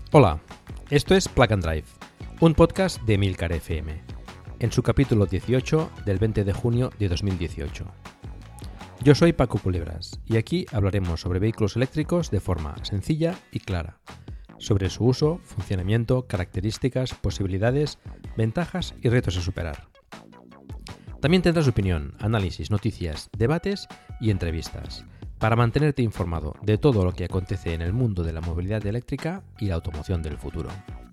Hola, esto es Plug and Drive, un podcast de Emilcar FM, en su capítulo 18 del 20 de junio de 2018. Yo soy Paco Culebras y aquí hablaremos sobre vehículos eléctricos de forma sencilla y clara, sobre su uso, funcionamiento, características, posibilidades, ventajas y retos a superar. También tendrás opinión, análisis, noticias, debates y entrevistas, para mantenerte informado de todo lo que acontece en el mundo de la movilidad eléctrica y la automoción del futuro.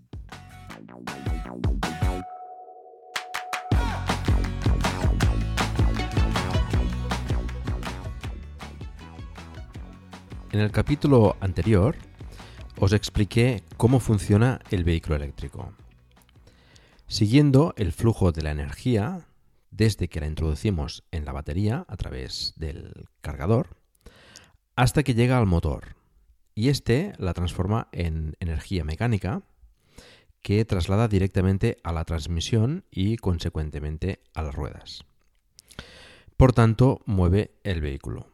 En el capítulo anterior os expliqué cómo funciona el vehículo eléctrico. Siguiendo el flujo de la energía desde que la introducimos en la batería a través del cargador hasta que llega al motor, y este la transforma en energía mecánica que traslada directamente a la transmisión y consecuentemente a las ruedas. Por tanto, mueve el vehículo.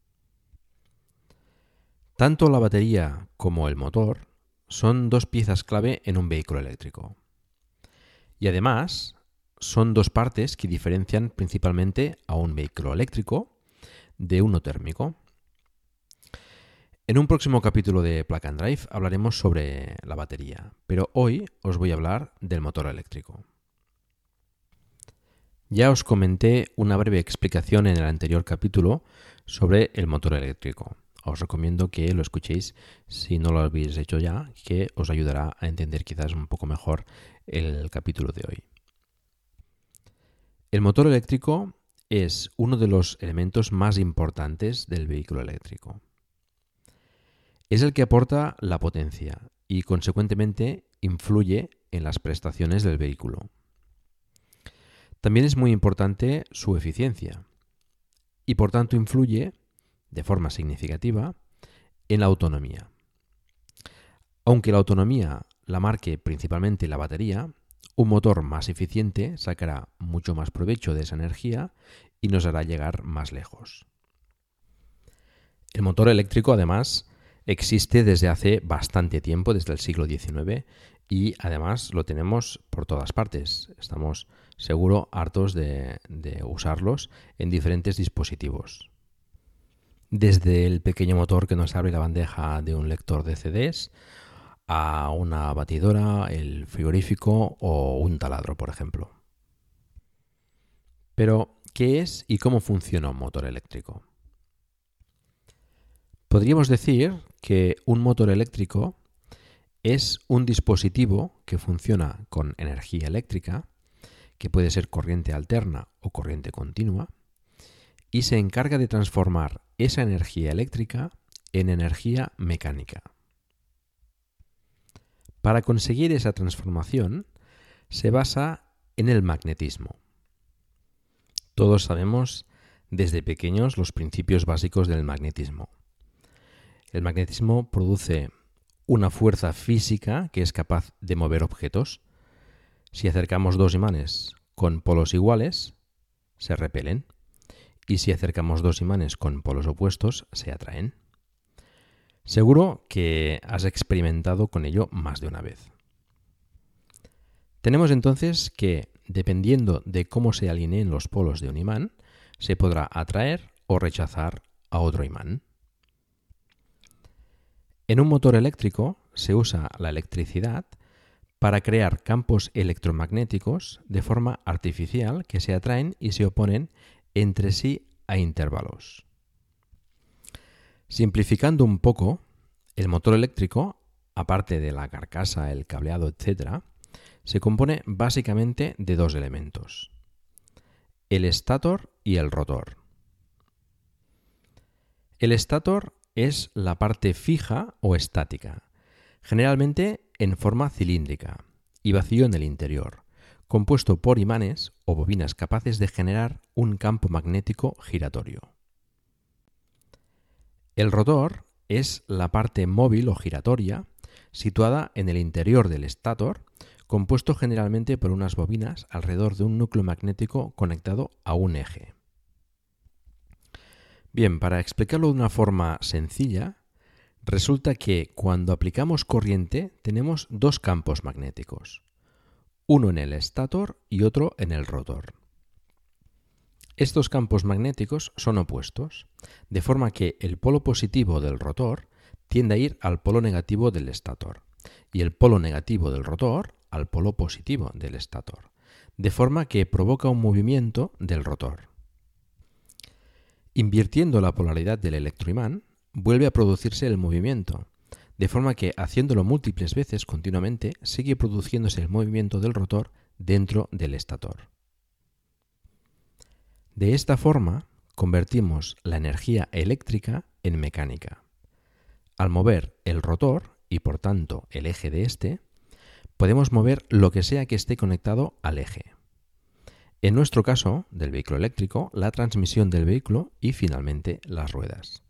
Tanto la batería como el motor son dos piezas clave en un vehículo eléctrico. Y además, son dos partes que diferencian principalmente a un vehículo eléctrico de uno térmico. En un próximo capítulo de Plug and Drive hablaremos sobre la batería, pero hoy os voy a hablar del motor eléctrico. Ya os comenté una breve explicación en el anterior capítulo sobre el motor eléctrico. Os recomiendo que lo escuchéis si no lo habéis hecho ya, que os ayudará a entender quizás un poco mejor el capítulo de hoy. El motor eléctrico es uno de los elementos más importantes del vehículo eléctrico. Es el que aporta la potencia y, consecuentemente, influye en las prestaciones del vehículo. También es muy importante su eficiencia y, por tanto, influye de forma significativa en la autonomía. Aunque la autonomía la marque principalmente la batería, un motor más eficiente sacará mucho más provecho de esa energía y nos hará llegar más lejos. El motor eléctrico, además, existe desde hace bastante tiempo, desde el siglo XIX, y además lo tenemos por todas partes. Estamos seguro hartos de usarlos en diferentes dispositivos. Desde el pequeño motor que nos abre la bandeja de un lector de CDs, a una batidora, el frigorífico o un taladro, por ejemplo. Pero, ¿qué es y cómo funciona un motor eléctrico? Podríamos decir que un motor eléctrico es un dispositivo que funciona con energía eléctrica, que puede ser corriente alterna o corriente continua, y se encarga de transformar esa energía eléctrica en energía mecánica. Para conseguir esa transformación se basa en el magnetismo. Todos sabemos desde pequeños los principios básicos del magnetismo. El magnetismo produce una fuerza física que es capaz de mover objetos. Si acercamos dos imanes con polos iguales, se repelen. Y si acercamos dos imanes con polos opuestos, se atraen. Seguro que has experimentado con ello más de una vez. Tenemos entonces que, dependiendo de cómo se alineen los polos de un imán, se podrá atraer o rechazar a otro imán. En un motor eléctrico se usa la electricidad para crear campos electromagnéticos de forma artificial que se atraen y se oponen entre sí a intervalos. Simplificando un poco, el motor eléctrico, aparte de la carcasa, el cableado, etc., se compone básicamente de dos elementos: el estator y el rotor. El estator es la parte fija o estática, generalmente en forma cilíndrica y vacío en el interior, compuesto por imanes o bobinas capaces de generar un campo magnético giratorio. El rotor es la parte móvil o giratoria situada en el interior del estator, compuesto generalmente por unas bobinas alrededor de un núcleo magnético conectado a un eje. Bien, para explicarlo de una forma sencilla, Resulta que cuando aplicamos corriente tenemos dos campos magnéticos, uno en el estator y otro en el rotor. Estos campos magnéticos son opuestos, de forma que el polo positivo del rotor tiende a ir al polo negativo del estator y el polo negativo del rotor al polo positivo del estator, de forma que provoca un movimiento del rotor. Invirtiendo la polaridad del electroimán, vuelve a producirse el movimiento, de forma que haciéndolo múltiples veces continuamente sigue produciéndose el movimiento del rotor dentro del estator. De esta forma, convertimos la energía eléctrica en mecánica. Al mover el rotor, y por tanto el eje de este, podemos mover lo que sea que esté conectado al eje. En nuestro caso, del vehículo eléctrico, la transmisión del vehículo y finalmente las ruedas.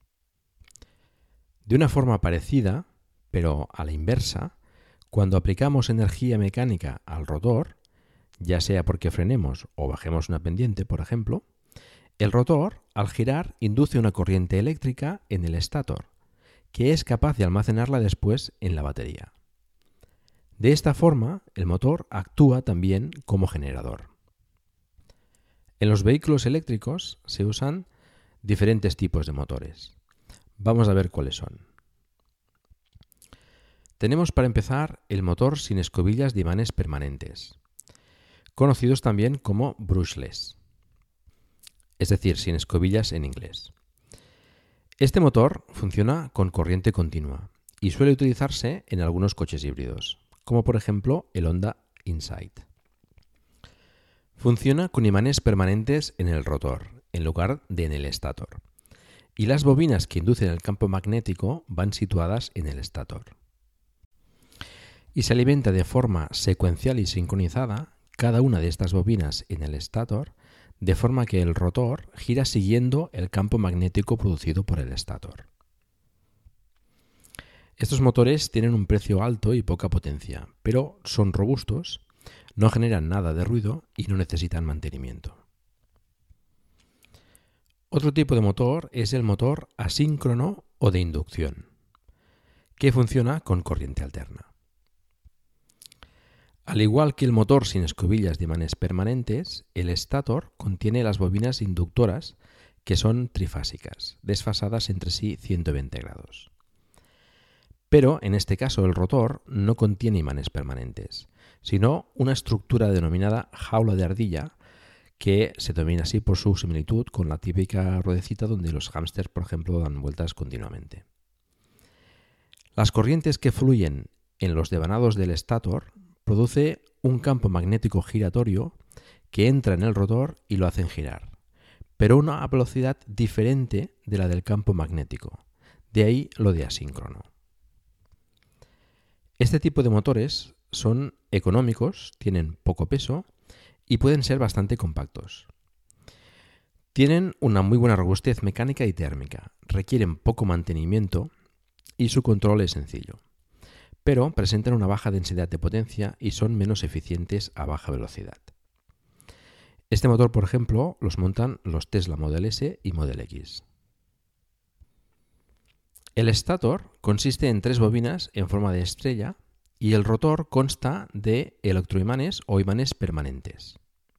De una forma parecida, pero a la inversa, cuando aplicamos energía mecánica al rotor, ya sea porque frenemos o bajemos una pendiente, por ejemplo, el rotor, al girar, induce una corriente eléctrica en el estator, que es capaz de almacenarla después en la batería. De esta forma, el motor actúa también como generador. En los vehículos eléctricos se usan diferentes tipos de motores. Vamos a ver cuáles son. Tenemos para empezar el motor sin escobillas de imanes permanentes, conocidos también como brushless, es decir, sin escobillas en inglés. Este motor funciona con corriente continua y suele utilizarse en algunos coches híbridos, como por ejemplo el Honda Insight. Funciona con imanes permanentes en el rotor, en lugar de en el estator, y las bobinas que inducen el campo magnético van situadas en el estator. Y se alimenta de forma secuencial y sincronizada cada una de estas bobinas en el estator, de forma que el rotor gira siguiendo el campo magnético producido por el estator. Estos motores tienen un precio alto y poca potencia, pero son robustos, no generan nada de ruido y no necesitan mantenimiento. Otro tipo de motor es el motor asíncrono o de inducción, que funciona con corriente alterna. Al igual que el motor sin escobillas de imanes permanentes, el estator contiene las bobinas inductoras que son trifásicas, desfasadas entre sí 120 grados. Pero en este caso el rotor no contiene imanes permanentes, sino una estructura denominada jaula de ardilla, que se denomina así por su similitud con la típica ruedecita donde los hámsters, por ejemplo, dan vueltas continuamente. Las corrientes que fluyen en los devanados del estator produce un campo magnético giratorio que entra en el rotor y lo hacen girar, pero a una velocidad diferente de la del campo magnético, de ahí lo de asíncrono. Este tipo de motores son económicos, tienen poco peso y pueden ser bastante compactos. Tienen una muy buena robustez mecánica y térmica, requieren poco mantenimiento y su control es sencillo, pero presentan una baja densidad de potencia y son menos eficientes a baja velocidad. Este motor, por ejemplo, los montan los Tesla Model S y Model X. El estator consiste en 3 bobinas en forma de estrella y el rotor consta de electroimanes o imanes permanentes.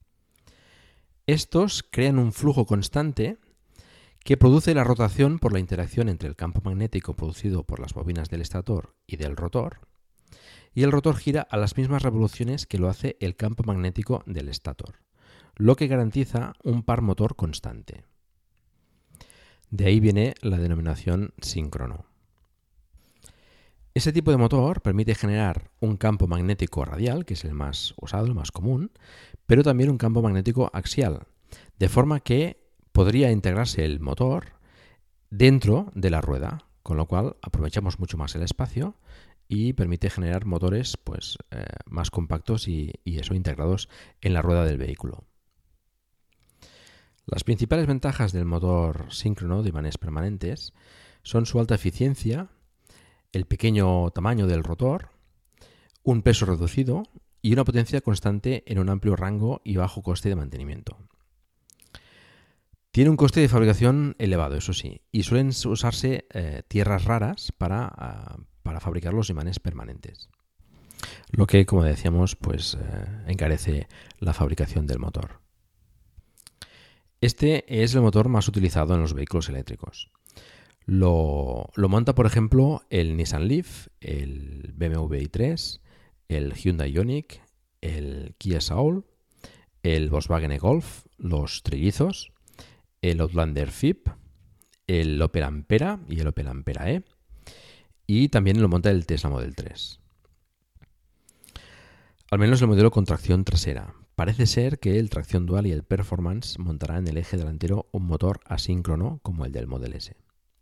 Estos crean un flujo constante que produce la rotación por la interacción entre el campo magnético producido por las bobinas del estator y del rotor, y el rotor gira a las mismas revoluciones que lo hace el campo magnético del estator, lo que garantiza un par motor constante. De ahí viene la denominación síncrono. Ese tipo de motor permite generar un campo magnético radial, que es el más usado, el más común, pero también un campo magnético axial, de forma que podría integrarse el motor dentro de la rueda, con lo cual aprovechamos mucho más el espacio y permite generar motores más compactos y eso integrados en la rueda del vehículo. Las principales ventajas del motor síncrono de imanes permanentes son su alta eficiencia, el pequeño tamaño del rotor, un peso reducido y una potencia constante en un amplio rango y bajo coste de mantenimiento. Tiene un coste de fabricación elevado, eso sí, y suelen usarse tierras raras para fabricar los imanes permanentes. Lo que, como decíamos, pues encarece la fabricación del motor. Este es el motor más utilizado en los vehículos eléctricos. Lo monta, por ejemplo, el Nissan Leaf, el BMW i3, el Hyundai Ioniq, el Kia Soul, el Volkswagen e-Golf, los trillizos, el Outlander FIP, el Opel Ampera y el Opel Ampera E, y también lo monta el Tesla Model 3. Al menos el modelo con tracción trasera. Parece ser que el tracción dual y el Performance montará en el eje delantero un motor asíncrono como el del Model S.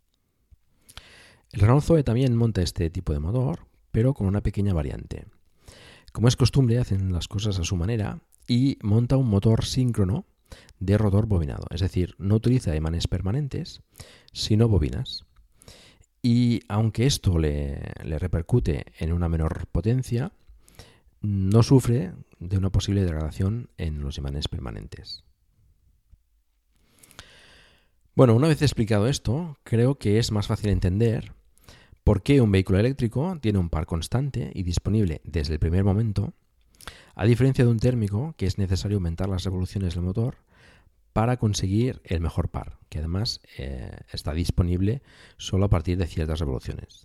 El Renault Zoe también monta este tipo de motor, pero con una pequeña variante. Como es costumbre, hacen las cosas a su manera y monta un motor síncrono de rotor bobinado, es decir, no utiliza imanes permanentes, sino bobinas. Y aunque esto le repercute en una menor potencia, no sufre de una posible degradación en los imanes permanentes. Bueno, una vez explicado esto, creo que es más fácil entender por qué un vehículo eléctrico tiene un par constante y disponible desde el primer momento, a diferencia de un térmico que es necesario aumentar las revoluciones del motor para conseguir el mejor par, que además está disponible solo a partir de ciertas revoluciones.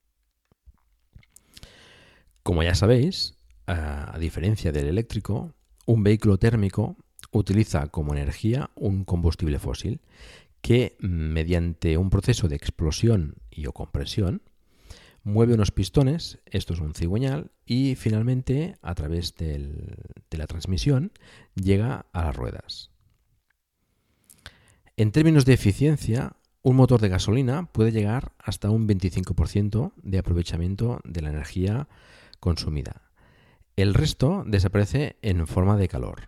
Como ya sabéis, a diferencia del eléctrico, un vehículo térmico utiliza como energía un combustible fósil que, mediante un proceso de explosión y o compresión, mueve unos pistones, esto es un cigüeñal, y finalmente, a través de la transmisión, llega a las ruedas. En términos de eficiencia, un motor de gasolina puede llegar hasta un 25% de aprovechamiento de la energía consumida. El resto desaparece en forma de calor.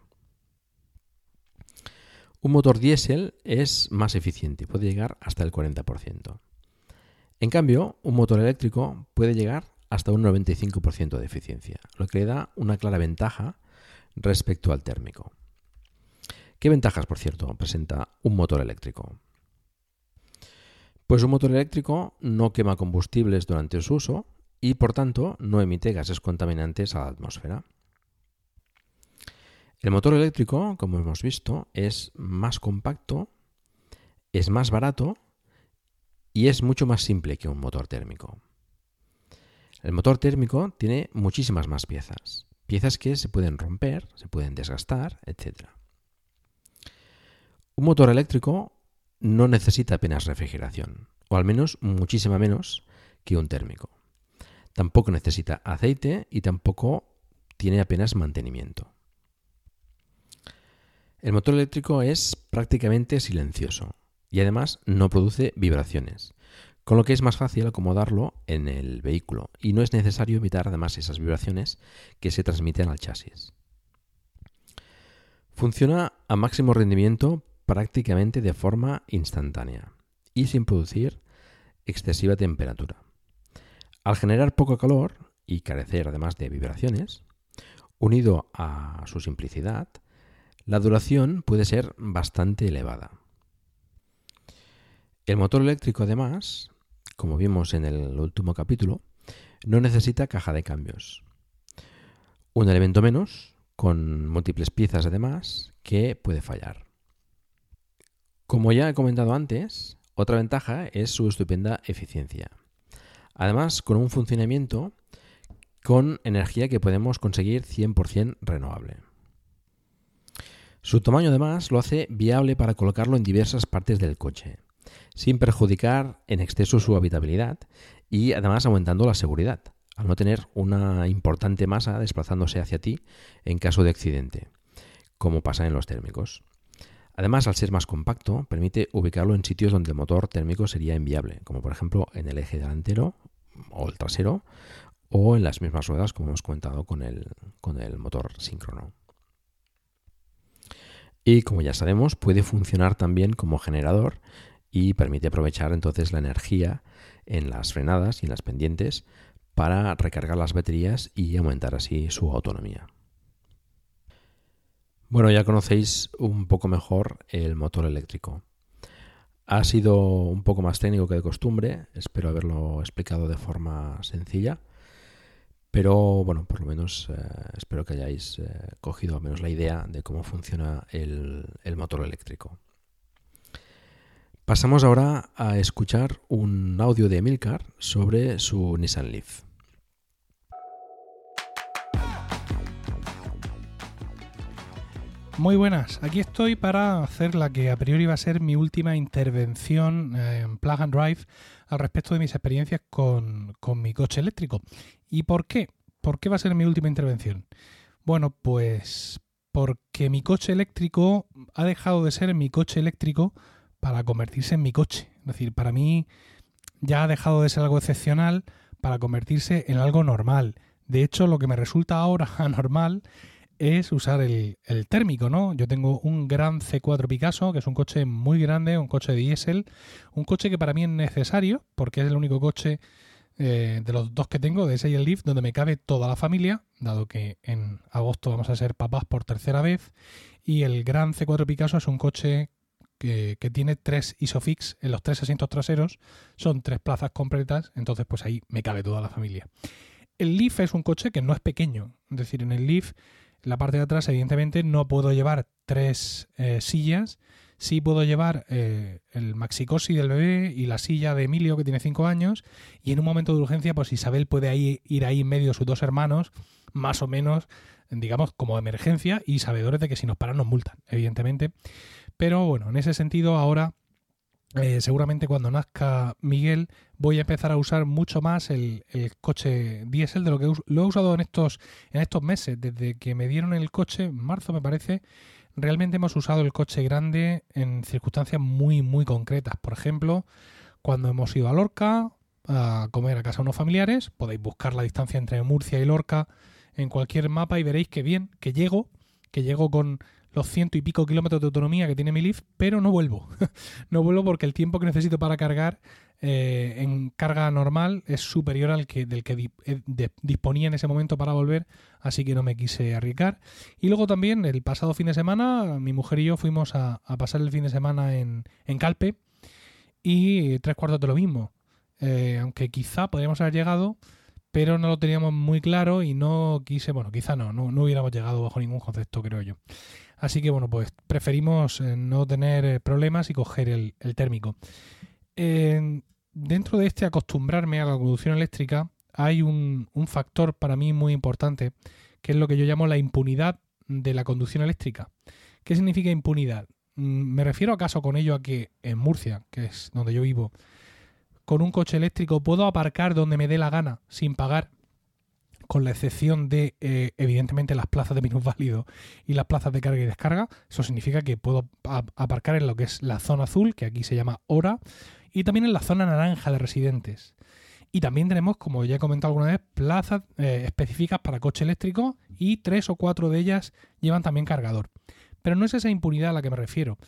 Un motor diésel es más eficiente, puede llegar hasta el 40%. En cambio, un motor eléctrico puede llegar hasta un 95% de eficiencia, lo que le da una clara ventaja respecto al térmico. ¿Qué ventajas, por cierto, presenta un motor eléctrico? Pues un motor eléctrico no quema combustibles durante su uso y, por tanto, no emite gases contaminantes a la atmósfera. El motor eléctrico, como hemos visto, es más compacto, es más barato y es mucho más simple que un motor térmico. El motor térmico tiene muchísimas más piezas, piezas que se pueden romper, se pueden desgastar, etc. Un motor eléctrico no necesita apenas refrigeración, o al menos muchísima menos que un térmico. Tampoco necesita aceite y tampoco tiene apenas mantenimiento. El motor eléctrico es prácticamente silencioso y además no produce vibraciones, con lo que es más fácil acomodarlo en el vehículo y no es necesario evitar además esas vibraciones que se transmiten al chasis. Funciona a máximo rendimiento prácticamente de forma instantánea y sin producir excesiva temperatura. Al generar poco calor y carecer además de vibraciones, unido a su simplicidad, la duración puede ser bastante elevada. El motor eléctrico además, como vimos en el último capítulo, no necesita caja de cambios. Un elemento menos, con múltiples piezas además, que puede fallar. Como ya he comentado antes, otra ventaja es su estupenda eficiencia. Además, con un funcionamiento con energía que podemos conseguir 100% renovable. Su tamaño además lo hace viable para colocarlo en diversas partes del coche, sin perjudicar en exceso su habitabilidad y además aumentando la seguridad, al no tener una importante masa desplazándose hacia ti en caso de accidente, como pasa en los térmicos. Además, al ser más compacto, permite ubicarlo en sitios donde el motor térmico sería inviable, como por ejemplo en el eje delantero o el trasero, o en las mismas ruedas, como hemos comentado con el motor síncrono. Y como ya sabemos, puede funcionar también como generador y permite aprovechar entonces la energía en las frenadas y en las pendientes para recargar las baterías y aumentar así su autonomía. Bueno, ya conocéis un poco mejor el motor eléctrico. Ha sido un poco más técnico que de costumbre, espero haberlo explicado de forma sencilla, pero bueno, por lo menos espero que hayáis cogido al menos la idea de cómo funciona el motor eléctrico. Pasamos ahora a escuchar un audio de Emilcar sobre su Nissan Leaf. Muy buenas, aquí estoy para hacer la que a priori va a ser mi última intervención en Plug and Drive al respecto de mis experiencias con mi coche eléctrico. ¿Y por qué? ¿Por qué va a ser mi última intervención? Bueno, pues porque mi coche eléctrico ha dejado de ser mi coche eléctrico para convertirse en mi coche. Es decir, para mí ya ha dejado de ser algo excepcional para convertirse en algo normal. De hecho, lo que me resulta ahora anormal es usar el térmico, ¿no? Yo tengo un Gran C4 Picasso, que es un coche muy grande, un coche de diésel, un coche que para mí es necesario, porque es el único coche de los dos que tengo, de ese y el Leaf, donde me cabe toda la familia, dado que en agosto vamos a ser papás por tercera vez, y el Gran C4 Picasso es un coche que tiene 3 ISOFIX en los 3 asientos traseros, son 3 plazas completas, entonces pues ahí me cabe toda la familia. El Leaf es un coche que no es pequeño, es decir, en el Leaf, en la parte de atrás, evidentemente, no puedo llevar 3 sillas. Sí puedo llevar el maxicosi del bebé y la silla de Emilio, que tiene 5 años. Y en un momento de urgencia, pues Isabel puede ir ahí en medio de sus 2 hermanos, más o menos, digamos, como emergencia, y sabedores de que si nos paran nos multan, evidentemente. Pero bueno, en ese sentido, ahora seguramente cuando nazca Miguel voy a empezar a usar mucho más el coche diésel de lo que lo he usado en estos meses. Desde que me dieron el coche, en marzo me parece, realmente hemos usado el coche grande en circunstancias muy, muy concretas. Por ejemplo, cuando hemos ido a Lorca a comer a casa de unos familiares, podéis buscar la distancia entre Murcia y Lorca en cualquier mapa y veréis que bien, que llego con los 100 y pico kilómetros de autonomía que tiene mi Leaf, pero no vuelvo. No vuelvo porque el tiempo que necesito para cargar en carga normal es superior al del que disponía en ese momento para volver, así que no me quise arriesgar. Y luego también el pasado fin de semana, mi mujer y yo fuimos a pasar el fin de semana en Calpe y 3/4 de lo mismo. Aunque quizá podríamos haber llegado, pero no lo teníamos muy claro y no quise, bueno, quizá no hubiéramos llegado bajo ningún concepto, creo yo. Así que bueno, pues preferimos no tener problemas y coger el térmico. Dentro de acostumbrarme a la conducción eléctrica hay un factor para mí muy importante, que es lo que yo llamo la impunidad de la conducción eléctrica. ¿Qué significa impunidad? Me refiero acaso con ello a que en Murcia, que es donde yo vivo, con un coche eléctrico puedo aparcar donde me dé la gana sin pagar, con la excepción de, evidentemente, las plazas de minusválido y las plazas de carga y descarga. Eso significa que puedo aparcar en lo que es la zona azul, que aquí se llama hora, y también en la zona naranja de residentes. Y también tenemos, como ya he comentado alguna vez, plazas específicas para coche eléctrico y 3 o 4 de ellas llevan también cargador. Pero no es esa impunidad a la que me refiero.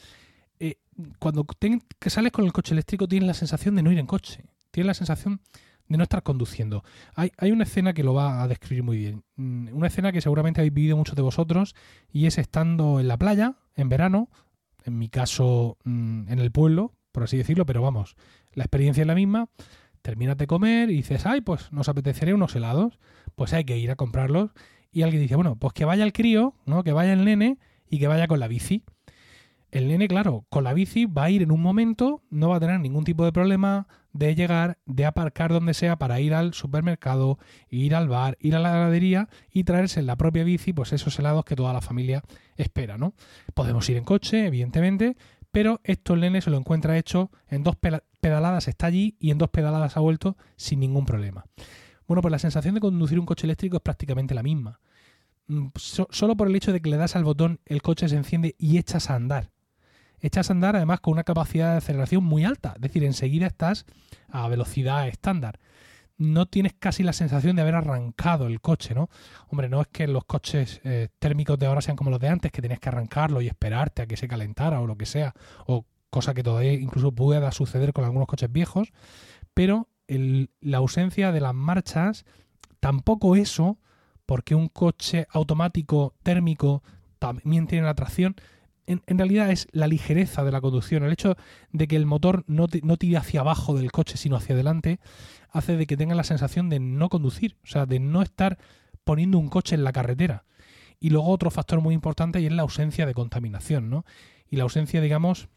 Cuando que sales con el coche eléctrico tienes la sensación de no ir en coche. Tienes la sensación de no estar conduciendo. Hay una escena que lo va a describir muy bien. Una escena que seguramente habéis vivido muchos de vosotros, y es estando en la playa, en verano, en mi caso en el pueblo, por así decirlo, pero vamos, la experiencia es la misma. Terminas de comer y dices, ay, pues nos apetecería unos helados, pues hay que ir a comprarlos. Y alguien dice, bueno, pues que vaya el crío, ¿no? Que vaya el nene y que vaya con la bici. El nene, claro, con la bici va a ir en un momento, no va a tener ningún tipo de problema de llegar, de aparcar donde sea para ir al supermercado, ir al bar, ir a la heladería y traerse en la propia bici pues esos helados que toda la familia espera, ¿no? Podemos ir en coche, evidentemente, pero esto el nene se lo encuentra hecho, en 2 pedaladas está allí y en 2 pedaladas ha vuelto sin ningún problema. Bueno, pues la sensación de conducir un coche eléctrico es prácticamente la misma. Solo por el hecho de que le das al botón, el coche se enciende y echas a andar. Echas a andar además con una capacidad de aceleración muy alta, es decir, enseguida estás a velocidad estándar. No tienes casi la sensación de haber arrancado el coche, ¿no? Hombre, no es que los coches térmicos de ahora sean como los de antes, que tenías que arrancarlo y esperarte a que se calentara o lo que sea, o cosa que todavía incluso pueda suceder con algunos coches viejos, pero la ausencia de las marchas, tampoco eso, porque un coche automático térmico también tiene la tracción. en realidad es la ligereza de la conducción. El hecho de que el motor no tire hacia abajo del coche, sino hacia adelante, hace de que tenga la sensación de no conducir, o sea, de no estar poniendo un coche en la carretera. Y luego otro factor muy importante y es la ausencia de contaminación, ¿no? Y la ausencia, digamos,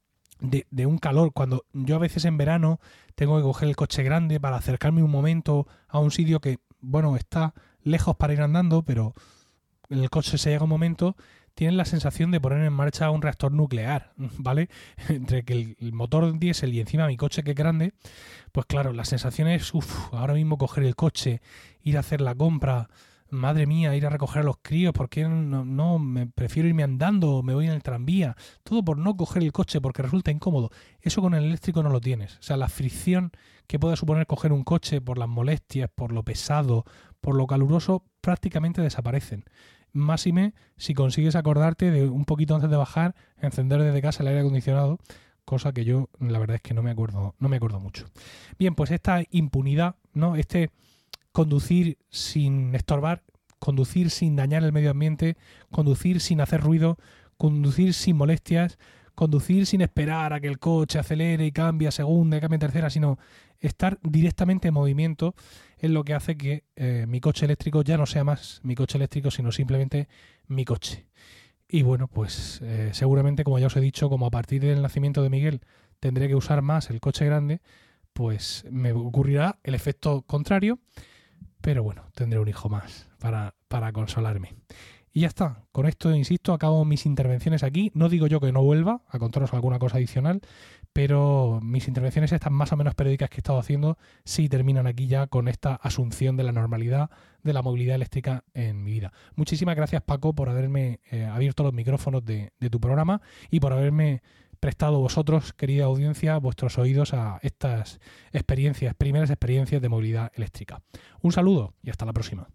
de un calor. Cuando yo a veces en verano tengo que coger el coche grande para acercarme un momento a un sitio que, bueno, está lejos para ir andando, pero en el coche se llega un momento, tienes la sensación de poner en marcha un reactor nuclear, ¿vale? Entre que el motor diésel y encima mi coche que es grande, pues claro, la sensación es, ahora mismo coger el coche, ir a hacer la compra, madre mía, ir a recoger a los críos, ¿por qué no me prefiero irme andando, me voy en el tranvía? Todo por no coger el coche porque resulta incómodo. Eso con el eléctrico no lo tienes. O sea, la fricción que puede suponer coger un coche por las molestias, por lo pesado, por lo caluroso, prácticamente desaparecen. Máxime si consigues acordarte de un poquito antes de bajar, encender desde casa el aire acondicionado, cosa que yo la verdad es que no me acuerdo mucho. Bien, pues esta impunidad, ¿no? Este conducir sin estorbar, conducir sin dañar el medio ambiente, conducir sin hacer ruido, conducir sin molestias, conducir sin esperar a que el coche acelere y cambie a segunda y cambie a tercera, sino estar directamente en movimiento es lo que hace que mi coche eléctrico ya no sea más mi coche eléctrico, sino simplemente mi coche. Y bueno, pues seguramente, como ya os he dicho, como a partir del nacimiento de Miguel tendré que usar más el coche grande, pues me ocurrirá el efecto contrario. Pero bueno, tendré un hijo más para consolarme. Y ya está. Con esto, insisto, acabo mis intervenciones aquí. No digo yo que no vuelva a contaros alguna cosa adicional, pero mis intervenciones estas más o menos periódicas que he estado haciendo sí terminan aquí ya con esta asunción de la normalidad de la movilidad eléctrica en mi vida. Muchísimas gracias, Paco, por haberme abierto los micrófonos de tu programa y por haberme prestado vosotros, querida audiencia, vuestros oídos a estas primeras experiencias de movilidad eléctrica. Un saludo y hasta la próxima.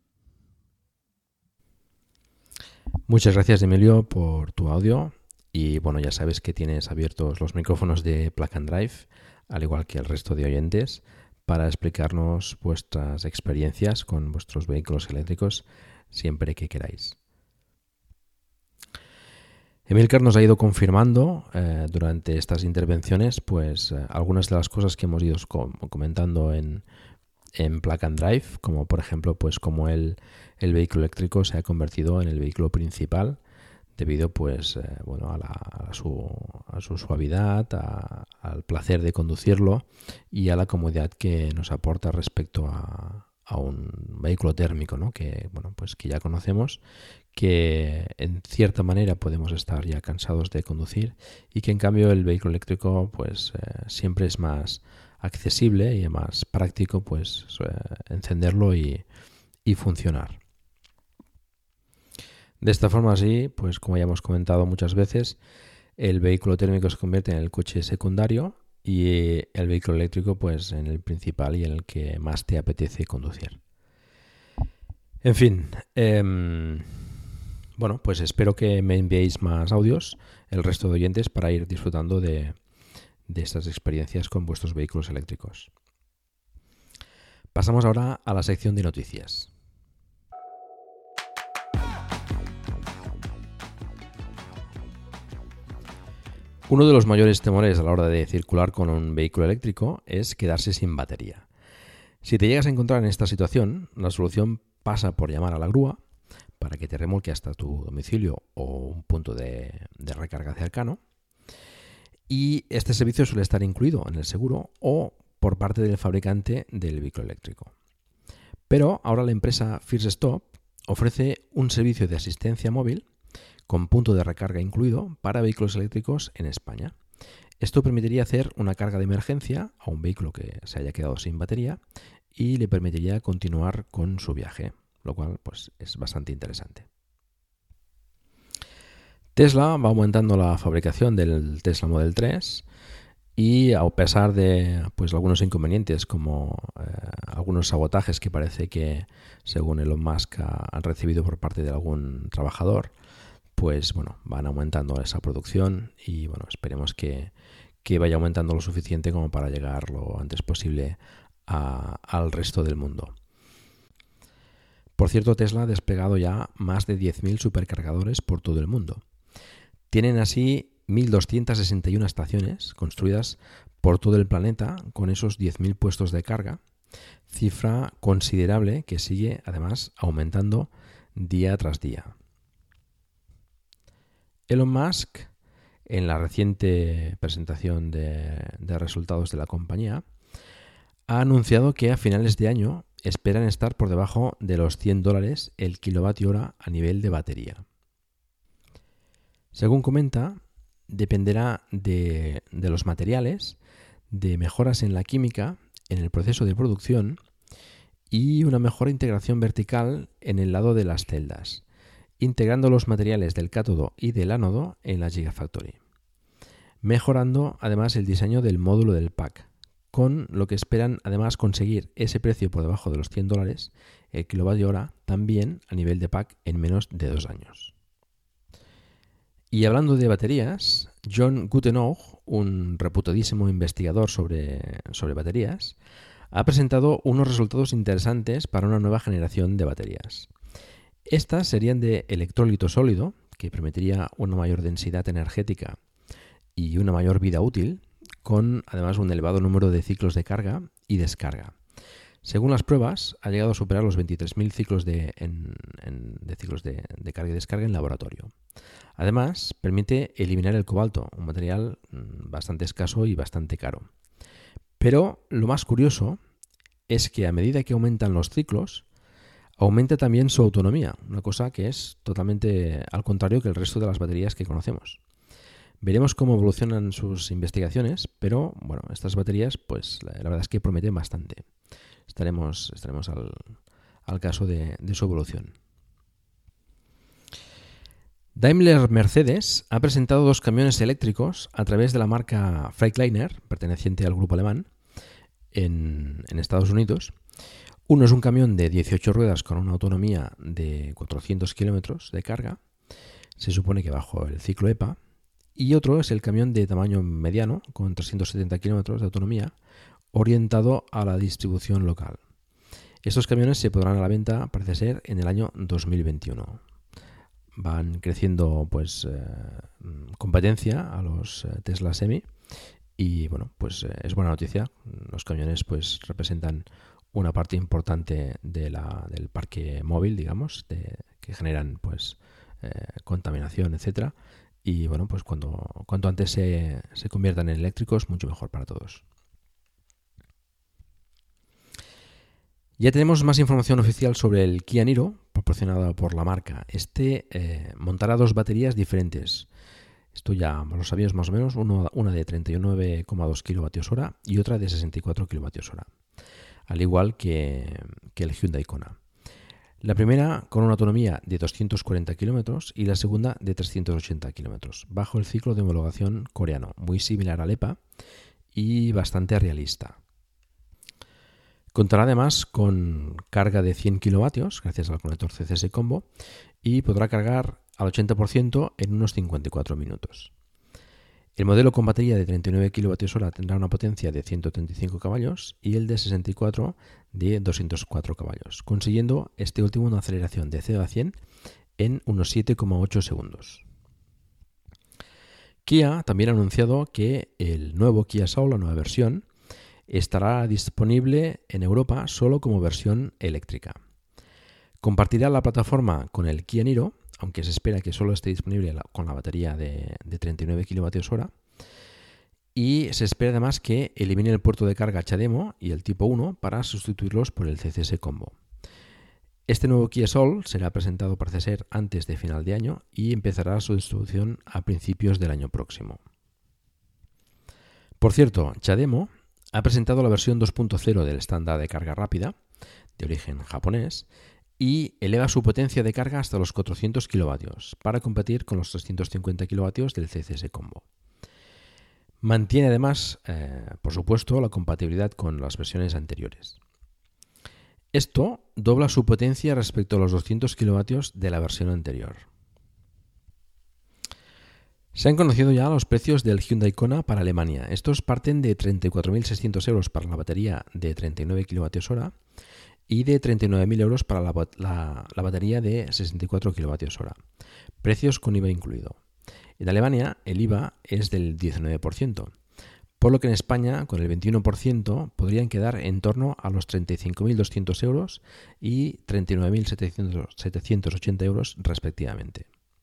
Muchas gracias, Emilio, por tu audio. Y bueno, ya sabes que tienes abiertos los micrófonos de Plug and Drive, al igual que el resto de oyentes, para explicarnos vuestras experiencias con vuestros vehículos eléctricos siempre que queráis. Emilcar nos ha ido confirmando durante estas intervenciones pues algunas de las cosas que hemos ido comentando en Plug and Drive, como por ejemplo pues como el vehículo eléctrico se ha convertido en el vehículo principal debido pues a su suavidad, al placer de conducirlo y a la comodidad que nos aporta respecto a un vehículo térmico, ¿no? Que ya conocemos, que en cierta manera podemos estar ya cansados de conducir y que en cambio el vehículo eléctrico pues siempre es más accesible y más práctico pues encenderlo y funcionar. De esta forma así, pues como ya hemos comentado muchas veces, el vehículo térmico se convierte en el coche secundario y el vehículo eléctrico pues en el principal y en el que más te apetece conducir. En fin, pues espero que me enviéis más audios, el resto de oyentes, para ir disfrutando de estas experiencias con vuestros vehículos eléctricos. Pasamos ahora a la sección de noticias. Uno de los mayores temores a la hora de circular con un vehículo eléctrico es quedarse sin batería. Si te llegas a encontrar en esta situación, la solución pasa por llamar a la grúa para que te remolque hasta tu domicilio o un punto de recarga cercano. Y este servicio suele estar incluido en el seguro o por parte del fabricante del vehículo eléctrico. Pero ahora la empresa First Stop ofrece un servicio de asistencia móvil con punto de recarga incluido para vehículos eléctricos en España. Esto permitiría hacer una carga de emergencia a un vehículo que se haya quedado sin batería y le permitiría continuar con su viaje, lo cual pues es bastante interesante. Tesla va aumentando la fabricación del Tesla Model 3 y a pesar de pues algunos inconvenientes como algunos sabotajes que parece que según Elon Musk han recibido por parte de algún trabajador, pues van aumentando esa producción y esperemos que vaya aumentando lo suficiente como para llegar lo antes posible al resto del mundo. Por cierto, Tesla ha desplegado ya más de 10.000 supercargadores por todo el mundo. Tienen así 1.261 estaciones construidas por todo el planeta con esos 10.000 puestos de carga, cifra considerable que sigue además aumentando día tras día. Elon Musk, en la reciente presentación de resultados de la compañía, ha anunciado que a finales de año esperan estar por debajo de los $100 el kilovatio hora a nivel de batería. Según comenta, dependerá de los materiales, de mejoras en la química, en el proceso de producción y una mejor integración vertical en el lado de las celdas, integrando los materiales del cátodo y del ánodo en la Gigafactory, mejorando además el diseño del módulo del pack, con lo que esperan además conseguir ese precio por debajo de los $100 el kilovatio hora también a nivel de pack en menos de 2 años. Y hablando de baterías, John Goodenough, un reputadísimo investigador sobre baterías, ha presentado unos resultados interesantes para una nueva generación de baterías. Estas serían de electrólito sólido, que permitiría una mayor densidad energética y una mayor vida útil, con además un elevado número de ciclos de carga y descarga. Según las pruebas, ha llegado a superar los 23.000 ciclos de carga y descarga en laboratorio. Además, permite eliminar el cobalto, un material bastante escaso y bastante caro. Pero lo más curioso es que a medida que aumentan los ciclos, aumenta también su autonomía, una cosa que es totalmente al contrario que el resto de las baterías que conocemos. Veremos cómo evolucionan sus investigaciones, pero bueno, estas baterías, pues la verdad es que prometen bastante. Estaremos al caso de su evolución. Daimler-Mercedes ha presentado 2 camiones eléctricos a través de la marca Freightliner, perteneciente al grupo alemán, en Estados Unidos. Uno es un camión de 18 ruedas con una autonomía de 400 kilómetros de carga, se supone que bajo el ciclo EPA, y otro es el camión de tamaño mediano con 370 kilómetros de autonomía, orientado a la distribución local. Estos camiones se podrán a la venta, parece ser, en el año 2021. Van creciendo competencia a los Tesla Semi y bueno, pues es buena noticia. Los camiones pues representan una parte importante del parque móvil, digamos, que generan pues contaminación, etcétera. Y bueno, pues cuanto antes se conviertan en eléctricos, mucho mejor para todos. Ya tenemos más información oficial sobre el Kia Niro, proporcionada por la marca. Montará 2 baterías diferentes. Esto ya lo sabíamos más o menos, una de 39,2 kWh y otra de 64 kWh, al igual que el Hyundai Kona. La primera con una autonomía de 240 km y la segunda de 380 km, bajo el ciclo de homologación coreano, muy similar al EPA y bastante realista. Contará además con carga de 100 kilovatios gracias al conector CCS Combo y podrá cargar al 80% en unos 54 minutos. El modelo con batería de 39 kWh tendrá una potencia de 135 caballos y el de 64 de 204 caballos, consiguiendo este último una aceleración de 0 a 100 en unos 7,8 segundos. Kia también ha anunciado que el nuevo Kia Soul, la nueva versión, estará disponible en Europa solo como versión eléctrica. Compartirá la plataforma con el Kia Niro, aunque se espera que solo esté disponible con la batería de 39 kWh. Y se espera además que elimine el puerto de carga CHAdeMO y el tipo 1 para sustituirlos por el CCS Combo. Este nuevo Kia Soul será presentado, parece ser, antes de final de año y empezará su distribución a principios del año próximo. Por cierto, CHAdeMO ha presentado la versión 2.0 del estándar de carga rápida, de origen japonés, y eleva su potencia de carga hasta los 400 kilovatios para competir con los 350 kilovatios del CCS Combo. Mantiene además, por supuesto, la compatibilidad con las versiones anteriores. Esto dobla su potencia respecto a los 200 kilovatios de la versión anterior. Se han conocido ya los precios del Hyundai Kona para Alemania. Estos parten de 34.600 euros para la batería de 39 kWh y de 39.000 euros para la batería de 64 kWh. Precios con IVA incluido. En Alemania el IVA es del 19%, por lo que en España con el 21% podrían quedar en torno a los 35.200 euros y 39.780 euros respectivamente.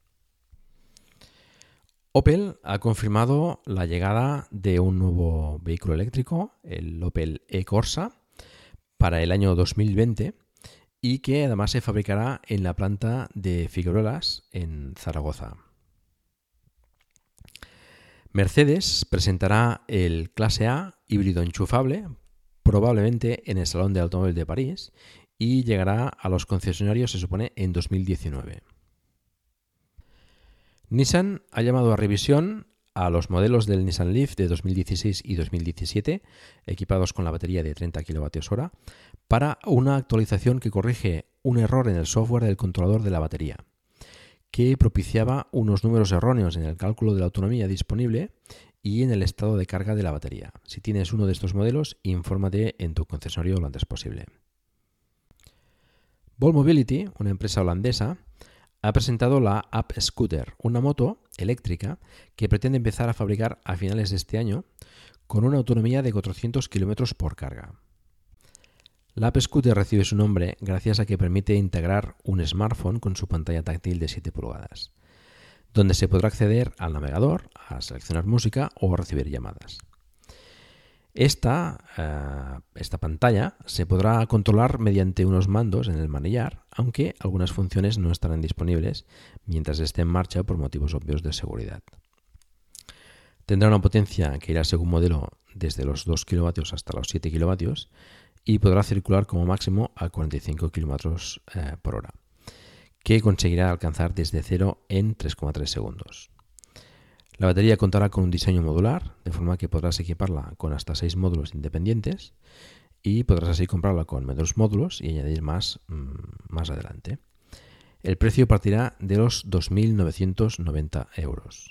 Opel ha confirmado la llegada de un nuevo vehículo eléctrico, el Opel e-Corsa, para el año 2020 y que además se fabricará en la planta de Figuerolas en Zaragoza. Mercedes presentará el Clase A híbrido enchufable, probablemente en el Salón del Automóvil de París, y llegará a los concesionarios, se supone, en 2019. Nissan ha llamado a revisión a los modelos del Nissan Leaf de 2016 y 2017, equipados con la batería de 30 kWh, para una actualización que corrige un error en el software del controlador de la batería, que propiciaba unos números erróneos en el cálculo de la autonomía disponible y en el estado de carga de la batería. Si tienes uno de estos modelos, infórmate en tu concesionario lo antes posible. Volt Mobility, una empresa holandesa, ha presentado la Up Scooter, una moto eléctrica que pretende empezar a fabricar a finales de este año con una autonomía de 400 km por carga. La Up Scooter recibe su nombre gracias a que permite integrar un smartphone con su pantalla táctil de 7 pulgadas, donde se podrá acceder al navegador, a seleccionar música o recibir llamadas. Esta pantalla se podrá controlar mediante unos mandos en el manillar, aunque algunas funciones no estarán disponibles mientras esté en marcha por motivos obvios de seguridad. Tendrá una potencia que irá según modelo desde los 2 kW hasta los 7 kW y podrá circular como máximo a 45 km por hora, que conseguirá alcanzar desde cero en 3,3 segundos. La batería contará con un diseño modular, de forma que podrás equiparla con hasta 6 módulos independientes y podrás así comprarla con menos módulos y añadir más adelante. El precio partirá de los 2.990 euros.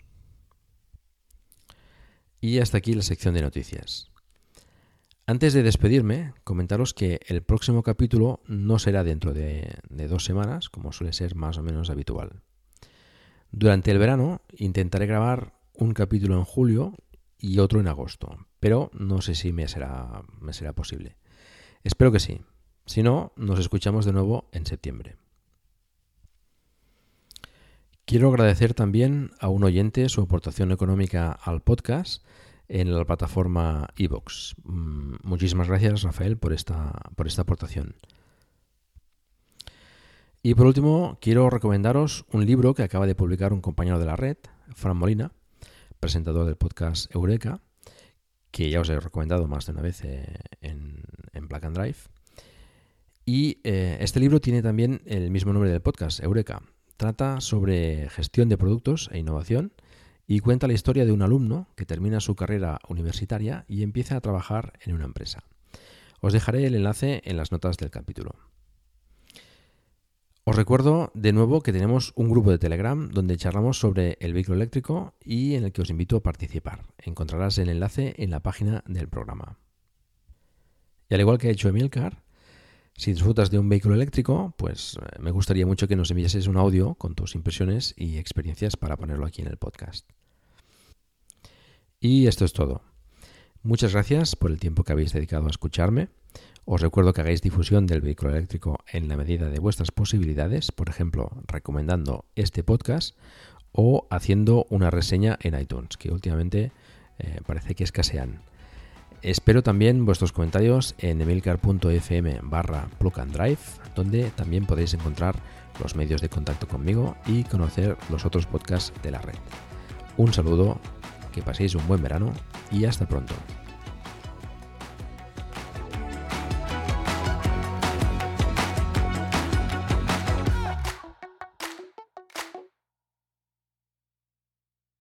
Y hasta aquí la sección de noticias. Antes de despedirme, comentaros que el próximo capítulo no será dentro de 2 semanas, como suele ser más o menos habitual. Durante el verano intentaré grabar un capítulo en julio y otro en agosto, pero no sé si me será posible. Espero que sí. Si no, nos escuchamos de nuevo en septiembre. Quiero agradecer también a un oyente su aportación económica al podcast en la plataforma iVoox. Muchísimas gracias, Rafael, por esta aportación. Y por último, quiero recomendaros un libro que acaba de publicar un compañero de la red, Fran Molina, presentador del podcast Eureka, que ya os he recomendado más de una vez en Plug and Drive. Y este libro tiene también el mismo nombre del podcast, Eureka. Trata sobre gestión de productos e innovación y cuenta la historia de un alumno que termina su carrera universitaria y empieza a trabajar en una empresa. Os dejaré el enlace en las notas del capítulo. Os recuerdo de nuevo que tenemos un grupo de Telegram donde charlamos sobre el vehículo eléctrico y en el que os invito a participar. Encontrarás el enlace en la página del programa. Y al igual que ha hecho Emilcar, si disfrutas de un vehículo eléctrico, pues me gustaría mucho que nos enviases un audio con tus impresiones y experiencias para ponerlo aquí en el podcast. Y esto es todo. Muchas gracias por el tiempo que habéis dedicado a escucharme. Os recuerdo que hagáis difusión del vehículo eléctrico en la medida de vuestras posibilidades, por ejemplo, recomendando este podcast o haciendo una reseña en iTunes, que últimamente parece que escasean. Espero también vuestros comentarios en emilcar.fm/plug-and-drive, donde también podéis encontrar los medios de contacto conmigo y conocer los otros podcasts de la red. Un saludo, que paséis un buen verano y hasta pronto.